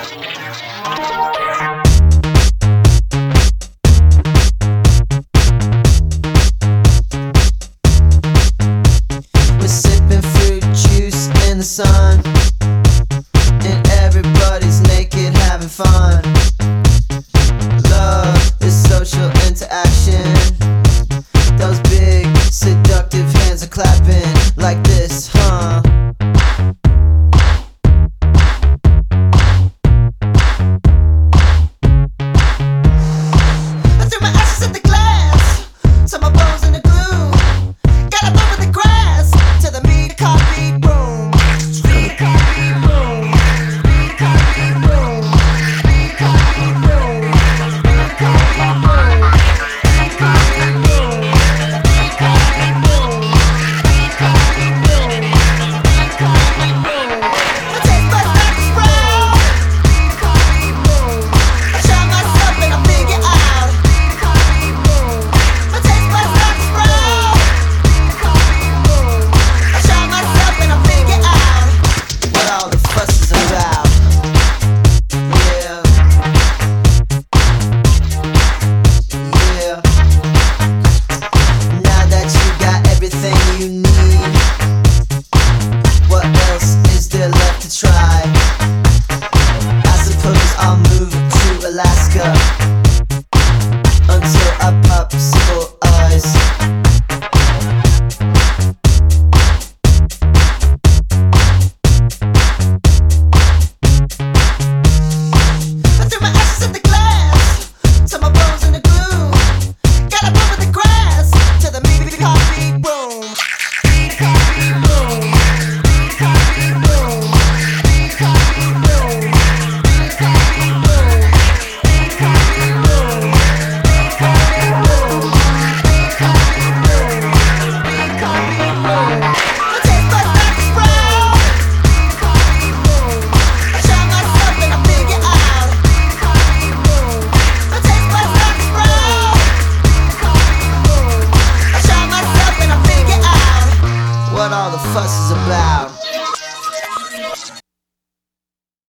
We're sipping fruit juice in the sun, and everybody's naked having fun. Love is social interaction. Those big seductive hands are clapping like this, huh? I threw my ashes at the glass, some my bones in the glue. Got up over the grass to the meter concrete room. Meter concrete room. Meter concrete room. Meter concrete room. Meter concrete room. Meter concrete room. Meter concrete room. Meter concrete room. Meter concrete room. My taste buds start to sprout. Meter concrete room. I shot myself and I figure out. Meter concrete room. My taste buds start to sprout. Meter concrete room. I shot myself and I figure out what all the fuss is about. Yeah. Yeah. Now that you got everything you need, what else is there left to try? I suppose I'll move to Alaska until I pop simple eyes. I threw my ashes at the glass, till my bones in the glue. Got up over the grass to the meter concrete room. Meter concrete room. Meter concrete room. Meter concrete room. Meter concrete room. Meter concrete room. Meter concrete room. Meter concrete room. Meter concrete room. My taste buds start to sprout. Meter concrete room. I shot myself and I figure out. Meter concrete room. My taste buds start to sprout. Meter concrete room. I shot myself and I figure out what all the fuss